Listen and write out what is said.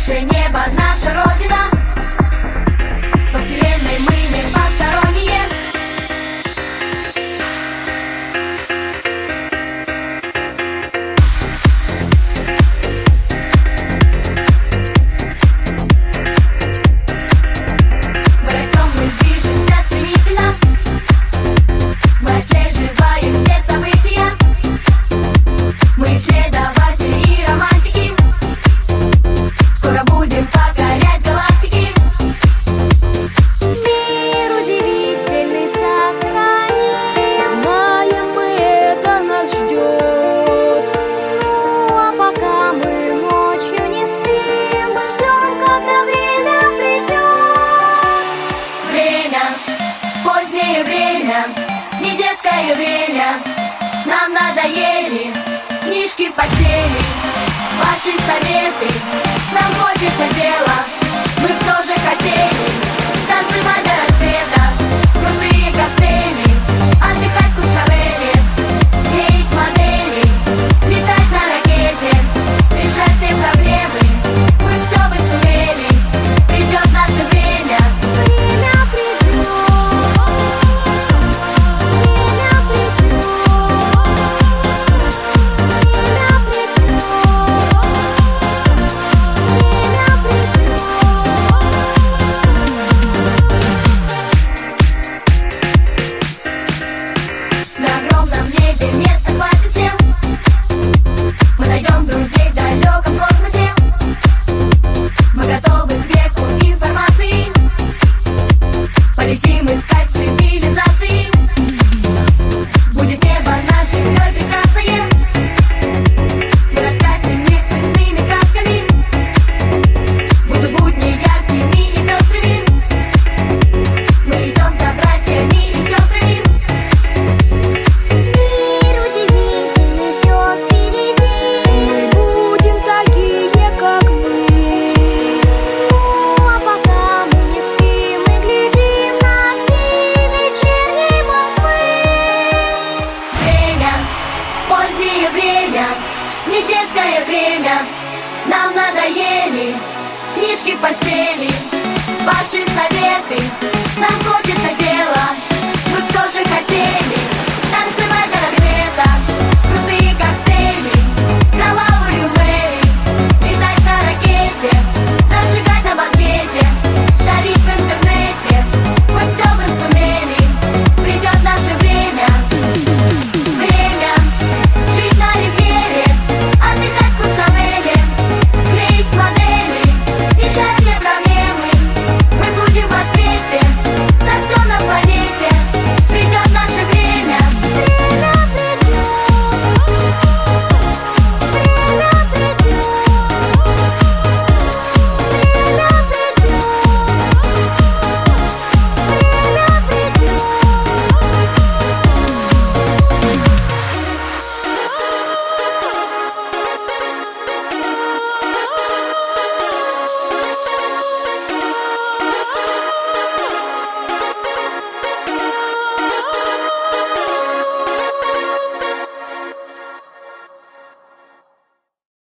Наше небо, наша родина. Во вселенной мы не посторонние. Мы растем, мы движемся стремительно. Мы отслеживаем все события. Мы исследователи и романтики. Скоро будем покорять галактики. Мир удивительный сохраним. Знаем мы, это нас ждет. А пока мы ночью не спим, мы ждем, когда время придет. Время, позднее время, не детское время. Нам надоели книжки в постели, ваши советы. Нам хочется дела, мы б тоже хотели.